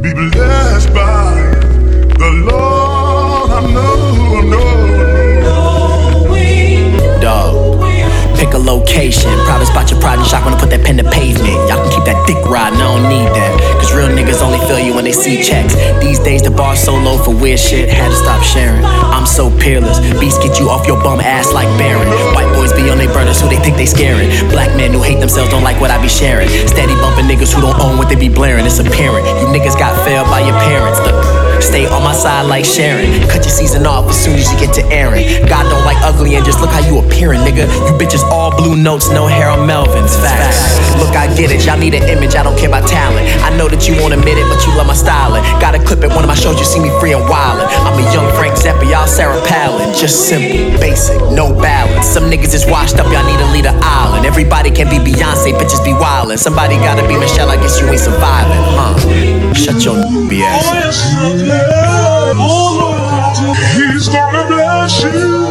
be blessed by the Lord. I know. Dog, pick a location. Private spot your pride and shock when I put that pen to pavement. Y'all can keep that dick riding, I don't need that. Cause real niggas only feel you when they see checks. These days the bar's so low for weird shit, had to stop sharing. I'm so peerless, beats get you off your bum ass like Baron. White boys be on they burners who they think they scaring. Black men who hate themselves don't like what I be sharing. Steady bumping niggas who don't own what they be blaring. It's apparent, you niggas got failed by your parents. Stay on my side like Sharon. Cut your season off as soon as you get to Aaron. God don't like ugly and just look how you appearing, nigga. You bitches all blue notes, no hair on Melvin's. Facts. Look, I get it, y'all need an image, I don't care about talent. I know that you won't admit it, but you love my styling. Got a clip at one of my shows, you see me free and wildin'. I'm a young Frank Zappa, y'all Sarah Palin. Just simple, basic, no balance. Some niggas is washed up, y'all need to lead an island. Everybody can be Beyonce, bitches be wildin'. Somebody gotta be Michelle, I guess you ain't surviving, Shut your BS. He's gonna bless you.